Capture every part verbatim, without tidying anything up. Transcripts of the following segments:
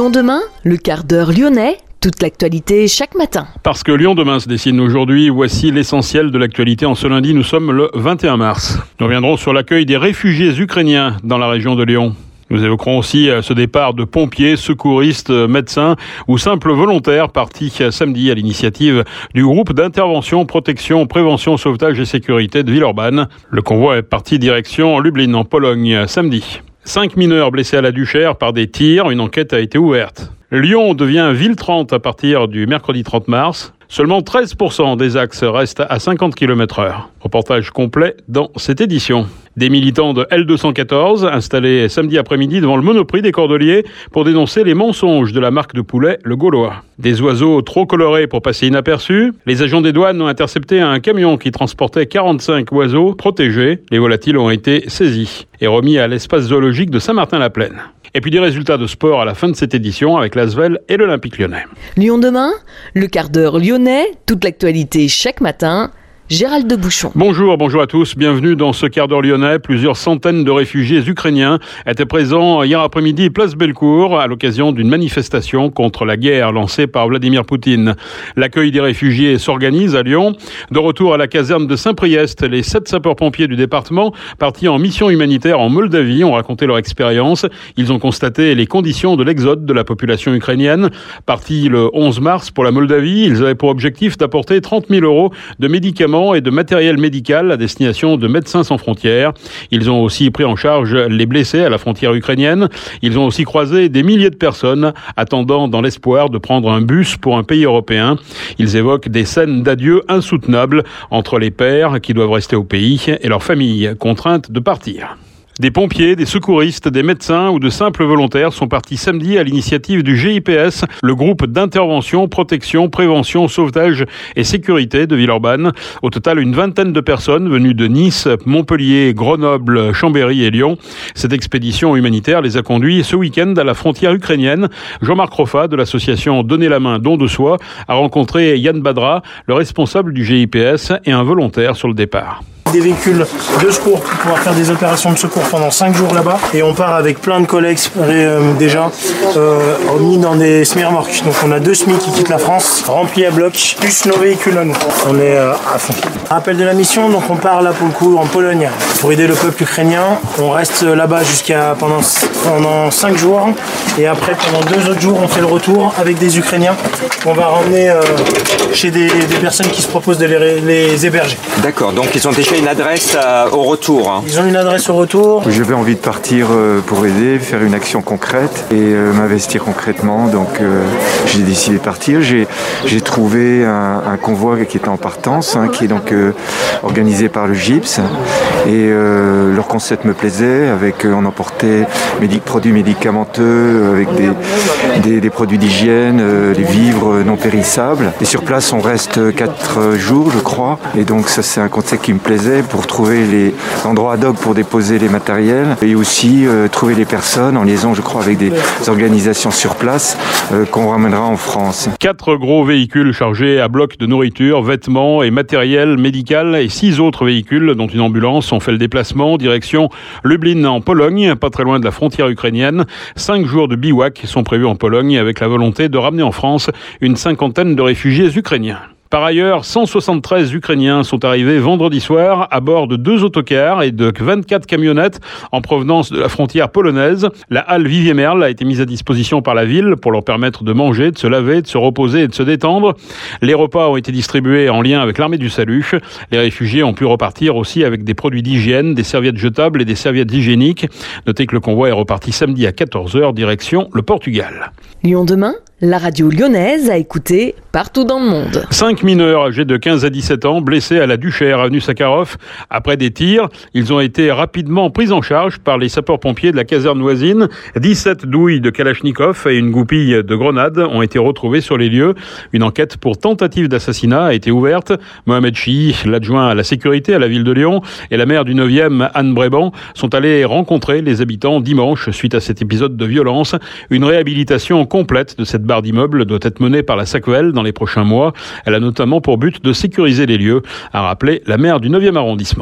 Lyon demain, le quart d'heure lyonnais, toute l'actualité chaque matin. Parce que Lyon demain se dessine aujourd'hui, voici l'essentiel de l'actualité en ce lundi, nous sommes le vingt et un mars. Nous reviendrons sur l'accueil des réfugiés ukrainiens dans la région de Lyon. Nous évoquerons aussi ce départ de pompiers, secouristes, médecins ou simples volontaires partis samedi à l'initiative du groupe d'intervention, protection, prévention, sauvetage et sécurité de Villeurbanne. Le convoi est parti direction Lublin en Pologne samedi. Cinq mineurs blessés à la Duchère par des tirs, une enquête a été ouverte. Lyon devient ville trente à partir du mercredi trente mars. Seulement treize pour cent des axes restent à cinquante kilomètres heure. Reportage complet dans cette édition. Des militants de L deux cent quatorze installés samedi après-midi devant le Monoprix des Cordeliers pour dénoncer les mensonges de la marque de poulet Le Gaulois. Des oiseaux trop colorés pour passer inaperçus. Les agents des douanes ont intercepté un camion qui transportait quarante-cinq oiseaux protégés. Les volatiles ont été saisis et remis à l'espace zoologique de Saint-Martin-la-Plaine. Et puis des résultats de sport à la fin de cette édition avec l'Asvel et l'Olympique Lyonnais. Lyon demain, le quart d'heure lyonnais, toute l'actualité chaque matin. Gérald de Bouchon. Bonjour, bonjour à tous. Bienvenue dans ce quart d'heure lyonnais. Plusieurs centaines de réfugiés ukrainiens étaient présents hier après-midi place Bellecour à l'occasion d'une manifestation contre la guerre lancée par Vladimir Poutine. L'accueil des réfugiés s'organise à Lyon. De retour à la caserne de Saint-Priest, les sept sapeurs-pompiers du département partis en mission humanitaire en Moldavie ont raconté leur expérience. Ils ont constaté les conditions de l'exode de la population ukrainienne. Partis le onze mars pour la Moldavie, ils avaient pour objectif d'apporter trente mille euros de médicaments et de matériel médical à destination de Médecins sans frontières. Ils ont aussi pris en charge les blessés à la frontière ukrainienne. Ils ont aussi croisé des milliers de personnes attendant dans l'espoir de prendre un bus pour un pays européen. Ils évoquent des scènes d'adieu insoutenables entre les pères qui doivent rester au pays et leurs familles contraintes de partir. Des pompiers, des secouristes, des médecins ou de simples volontaires sont partis samedi à l'initiative du G I P S, le groupe d'intervention, protection, prévention, sauvetage et sécurité de Villeurbanne. Au total, une vingtaine de personnes venues de Nice, Montpellier, Grenoble, Chambéry et Lyon. Cette expédition humanitaire les a conduits ce week-end à la frontière ukrainienne. Jean-Marc Roffa de l'association Donner la main, don de soi a rencontré Yann Badra, le responsable du G I P S et un volontaire sur le départ. Des véhicules de secours pour pouvoir faire des opérations de secours pendant cinq jours là-bas. Et on part avec plein de collègues euh, déjà euh, remis dans des semi-remorques. Donc on a deux S M I qui quittent la France, remplis à bloc, plus nos véhicules à nous. On est euh, à fond. Rappel de la mission, donc on part là pour le coup en Pologne pour aider le peuple ukrainien. On reste là-bas jusqu'à pendant, pendant cinq jours. Et après, pendant deux autres jours, on fait le retour avec des Ukrainiens qu'on va ramener euh, chez des, des personnes qui se proposent de les, les héberger. D'accord, donc ils ont déjà une adresse euh, au retour. Hein. Ils ont une adresse au retour. J'avais envie de partir euh, pour aider, faire une action concrète et euh, m'investir concrètement. Donc euh, j'ai décidé de partir. J'ai, j'ai trouvé un, un convoi qui était en partance, hein, qui est donc euh, organisé par le G I P S. Et euh, leur concept me plaisait. Avec, euh, on emportait médic- produits médicamenteux, avec des, des, des produits d'hygiène, euh, des vivres non périssables. Et sur place, on reste quatre jours, je crois. Et donc ça, c'est un concept qui me plaisait pour trouver les endroits ad hoc pour déposer les matériels et aussi euh, trouver les personnes en liaison, je crois, avec des organisations sur place euh, qu'on ramènera en France. Quatre gros véhicules chargés à bloc de nourriture, vêtements et matériel médical et six autres véhicules, dont une ambulance, ont fait le déplacement direction Lublin en Pologne, pas très loin de la frontière ukrainienne. Cinq jours de bivouac sont prévus en Pologne avec la volonté de ramener en France une cinquantaine de réfugiés ukrainiens. Par ailleurs, cent soixante-treize Ukrainiens sont arrivés vendredi soir à bord de deux autocars et de vingt-quatre camionnettes en provenance de la frontière polonaise. La halle Vivier Merle a été mise à disposition par la ville pour leur permettre de manger, de se laver, de se reposer et de se détendre. Les repas ont été distribués en lien avec l'armée du salut. Les réfugiés ont pu repartir aussi avec des produits d'hygiène, des serviettes jetables et des serviettes hygiéniques. Notez que le convoi est reparti samedi à quatorze heures, direction le Portugal. Lyon demain, la radio lyonnaise à écouter partout dans le monde. Cinq mineurs âgés de quinze à dix-sept ans blessés à la Duchère, avenue Sakharov. Après des tirs, ils ont été rapidement pris en charge par les sapeurs-pompiers de la caserne voisine. dix-sept douilles de Kalachnikov et une goupille de grenades ont été retrouvées sur les lieux. Une enquête pour tentative d'assassinat a été ouverte. Mohamed Chi, l'adjoint à la sécurité à la ville de Lyon, et la maire du neuvième, Anne Bréban, sont allés rencontrer les habitants dimanche suite à cet épisode de violence. Une réhabilitation complète de cette barre d'immeuble doit être menée par la SACVEL dans les prochains mois. Elle a notamment pour but de sécuriser les lieux, a rappelé la maire du neuvième arrondissement.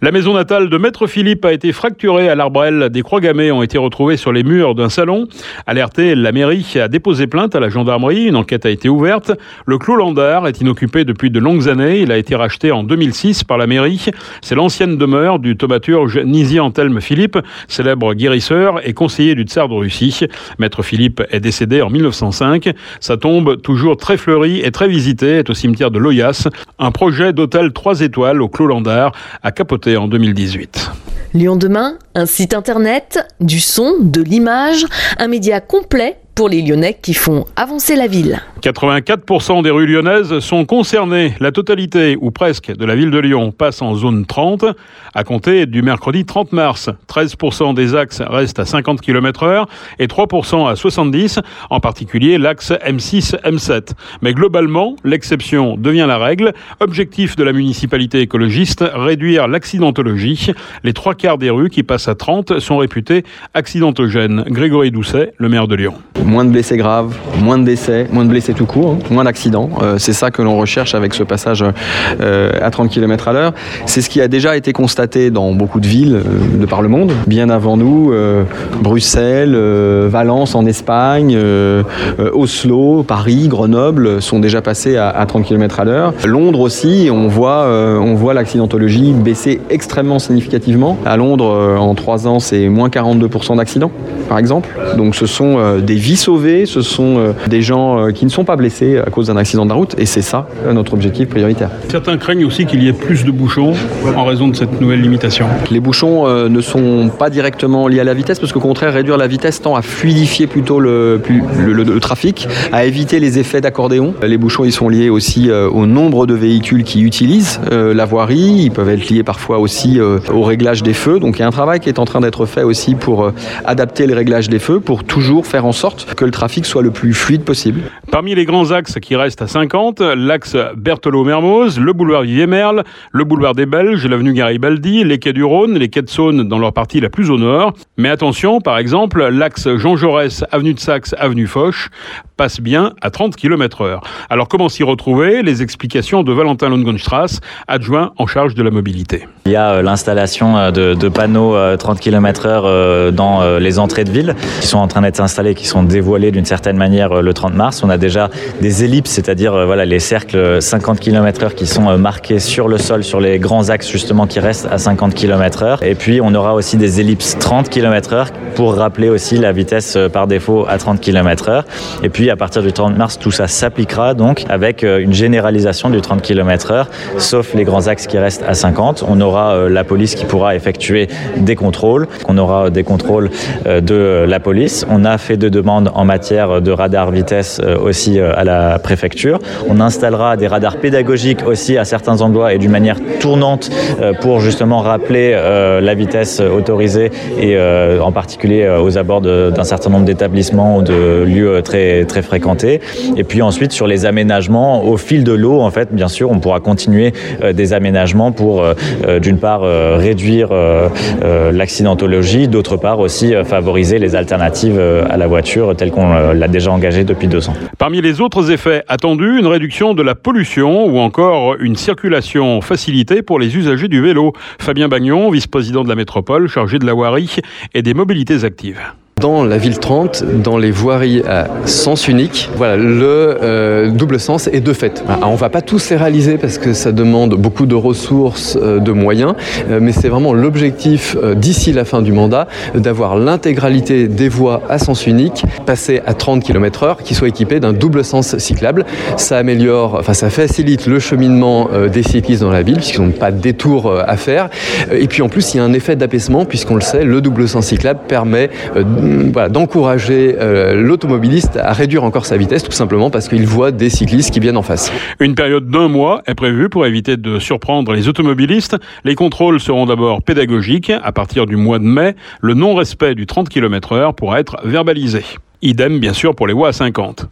La maison natale de Maître Philippe a été fracturée à l'Arbrel. Des croix gammées ont été retrouvées sur les murs d'un salon. Alertée, la mairie a déposé plainte à la gendarmerie. Une enquête a été ouverte. Le Clos Landard est inoccupé depuis de longues années. Il a été racheté en deux mille six par la mairie. C'est l'ancienne demeure du thaumaturge Nizier-Anthelme Philippe, célèbre guérisseur et conseiller du tsar de Russie. Maître Philippe est décédé en mille neuf cent cinq. Sa tombe, toujours très fleurie et très visitée, est au cimetière de Loyasse. Un projet d'hôtel trois étoiles au Clos Landard a capoté en deux mille dix-huit. Lyon demain, un site internet, du son, de l'image, un média complet pour les Lyonnais qui font avancer la ville. quatre-vingt-quatre pour cent des rues lyonnaises sont concernées. La totalité, ou presque, de la ville de Lyon passe en zone trente. À compter du mercredi trente mars, treize pour cent des axes restent à cinquante kilomètres heure et trois pour cent à soixante-dix, en particulier l'axe M six M sept. Mais globalement, l'exception devient la règle. Objectif de la municipalité écologiste, réduire l'accidentologie. Les trois quarts des rues qui passent à trente sont réputées accidentogènes. Grégory Doucet, le maire de Lyon. Moins de blessés graves, moins de décès, moins de blessés tout court, hein, moins d'accidents. Euh, c'est ça que l'on recherche avec ce passage euh, à trente kilomètres à l'heure. C'est ce qui a déjà été constaté dans beaucoup de villes euh, de par le monde. Bien avant nous, euh, Bruxelles, euh, Valence en Espagne, euh, euh, Oslo, Paris, Grenoble sont déjà passés à, à trente kilomètres à l'heure. Londres aussi, on voit, euh, on voit l'accidentologie baisser extrêmement significativement. À Londres, euh, en trois ans, c'est moins quarante-deux pour cent d'accidents, par exemple. Donc ce sont euh, des vies sauvées, ce sont euh, des gens euh, qui ne sont pas blessés à cause d'un accident de la route, et c'est ça euh, notre objectif prioritaire. Certains craignent aussi qu'il y ait plus de bouchons en raison de cette nouvelle limitation. Les bouchons euh, ne sont pas directement liés à la vitesse, parce qu'au contraire, réduire la vitesse tend à fluidifier plutôt le, le, le, le trafic, à éviter les effets d'accordéon. Les bouchons, ils sont liés aussi euh, au nombre de véhicules qui utilisent euh, la voirie. Ils peuvent être liés parfois aussi euh, au réglage des feux. Donc il y a un travail qui est en train d'être fait aussi pour euh, adapter les réglages des feux, pour toujours faire en sorte que le trafic soit le plus fluide possible. Parmi les grands axes qui restent à cinquante, l'axe Berthelot-Mermoz, le boulevard Vivier-Merle, le boulevard des Belges, l'avenue Garibaldi, les quais du Rhône, les quais de Saône dans leur partie la plus au nord. Mais attention, par exemple, l'axe Jean Jaurès, avenue de Saxe, avenue Foch, passe bien à trente kilomètres heure. Alors comment s'y retrouver? Les explications de Valentin Longenstrass, adjoint en charge de la mobilité. Il y a euh, l'installation de, de panneaux euh, trente kilomètres heure euh, dans euh, les entrées de ville qui sont en train d'être installés, qui sont dévoilés d'une certaine manière euh, le trente mars. On a déjà des ellipses, c'est-à-dire euh, voilà, les cercles cinquante kilomètres heure qui sont euh, marqués sur le sol, sur les grands axes justement qui restent à cinquante kilomètres heure. Et puis on aura aussi des ellipses trente kilomètres heure pour rappeler aussi la vitesse euh, par défaut à trente kilomètres heure. Et puis à partir du trente mars, tout ça s'appliquera donc avec euh, une généralisation du trente kilomètres heure, sauf les grands axes qui restent à cinquante. On aura euh, la police qui pourra effectuer des contrôles. On aura des contrôles euh, de la police. On a fait deux demandes en matière de radar vitesse euh, aussi euh, à la préfecture. On installera des radars pédagogiques aussi à certains endroits et d'une manière tournante euh, pour justement rappeler euh, la vitesse autorisée et euh, en particulier euh, aux abords de, d'un certain nombre d'établissements ou de lieux très, très fréquentés. Et puis ensuite sur les aménagements au fil de l'eau, en fait, bien sûr, on pourra continuer euh, des aménagements pour euh, euh, d'une part euh, réduire euh, euh, l'accidentologie, d'autre part aussi euh, favoriser les alternatives euh, à la voiture telles qu'on euh, l'a déjà engagé depuis deux ans. Parmi les autres effets attendus, une réduction de la pollution ou encore une circulation facilitée pour les usagers du vélo. Fabien Bagnon, vice-président de la métropole, chargé de la voirie et des mobilités actives. Dans la ville trente, dans les voiries à sens unique, voilà, le euh, double sens est de fait. Alors, on ne va pas tous les réaliser parce que ça demande beaucoup de ressources, euh, de moyens, euh, mais c'est vraiment l'objectif euh, d'ici la fin du mandat d'avoir l'intégralité des voies à sens unique passées à trente kilomètres heure qui soient équipées d'un double sens cyclable. Ça améliore, enfin ça facilite le cheminement euh, des cyclistes dans la ville puisqu'ils n'ont pas de détour euh, à faire. Et puis en plus, il y a un effet d'apaisement puisqu'on le sait, le double sens cyclable permet euh, Voilà, d'encourager euh, l'automobiliste à réduire encore sa vitesse, tout simplement parce qu'il voit des cyclistes qui viennent en face. Une période d'un mois est prévue pour éviter de surprendre les automobilistes. Les contrôles seront d'abord pédagogiques. À partir du mois de mai, le non-respect du trente kilomètres heure pourra être verbalisé. Idem, bien sûr, pour les voies à cinquante.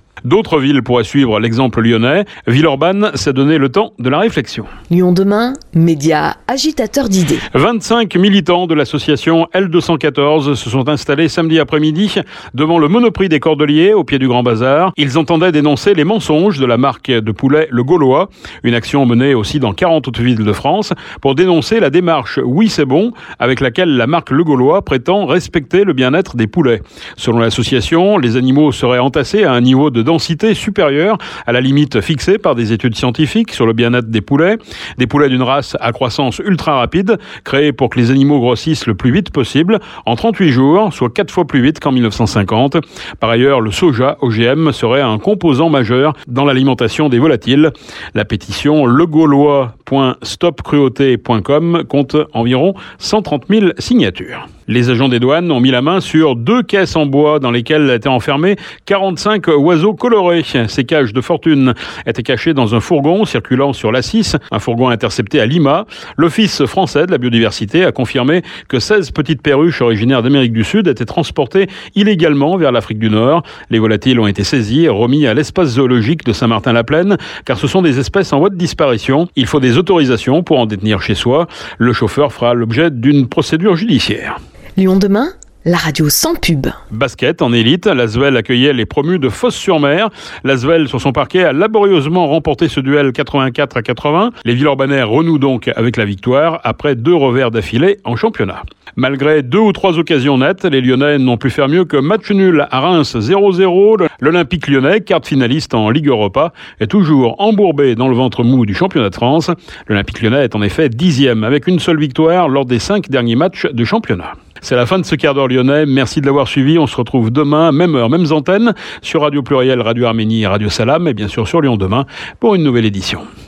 D'autres villes pourraient suivre l'exemple lyonnais. Villeurbanne s'est donné le temps de la réflexion. Lyon demain, média agitateur d'idées. vingt-cinq militants de l'association L deux cent quatorze se sont installés samedi après-midi devant le Monoprix des Cordeliers au pied du Grand Bazar. Ils entendaient dénoncer les mensonges de la marque de poulet Le Gaulois, une action menée aussi dans quarante autres villes de France pour dénoncer la démarche « Oui, c'est bon » avec laquelle la marque Le Gaulois prétend respecter le bien-être des poulets. Selon l'association, les animaux seraient entassés à un niveau de densité supérieure à la limite fixée par des études scientifiques sur le bien-être des poulets. Des poulets d'une race à croissance ultra rapide, créés pour que les animaux grossissent le plus vite possible, en trente-huit jours, soit quatre fois plus vite qu'en mille neuf cent cinquante. Par ailleurs, le soja O G M serait un composant majeur dans l'alimentation des volatiles. La pétition legaulois point stop cruauté point com compte environ cent trente mille signatures. Les agents des douanes ont mis la main sur deux caisses en bois dans lesquelles étaient enfermés quarante-cinq oiseaux colorés. Ces cages de fortune étaient cachées dans un fourgon circulant sur l'A six, un fourgon intercepté à Lima. L'Office français de la biodiversité a confirmé que seize petites perruches originaires d'Amérique du Sud étaient transportées illégalement vers l'Afrique du Nord. Les volatiles ont été saisis et remis à l'espace zoologique de Saint-Martin-la-Plaine, car ce sont des espèces en voie de disparition. Il faut des autorisations pour en détenir chez soi. Le chauffeur fera l'objet d'une procédure judiciaire. Lyon demain, la radio sans pub. Basket en élite, l'Asvel accueillait les promus de Fos-sur-Mer. L'Asvel, sur son parquet, a laborieusement remporté ce duel quatre-vingt-quatre à quatre-vingts. Les Villeurbanais renouent donc avec la victoire après deux revers d'affilée en championnat. Malgré deux ou trois occasions nettes, les Lyonnais n'ont pu faire mieux que match nul à Reims zéro zéro. L'Olympique lyonnais, quart finaliste en Ligue Europa, est toujours embourbé dans le ventre mou du championnat de France. L'Olympique lyonnais est en effet dixième avec une seule victoire lors des cinq derniers matchs de championnat. C'est la fin de ce quart d'heure lyonnais. Merci de l'avoir suivi. On se retrouve demain, même heure, mêmes antennes, sur Radio Pluriel, Radio Arménie et Radio Salam, et bien sûr sur Lyon demain pour une nouvelle édition.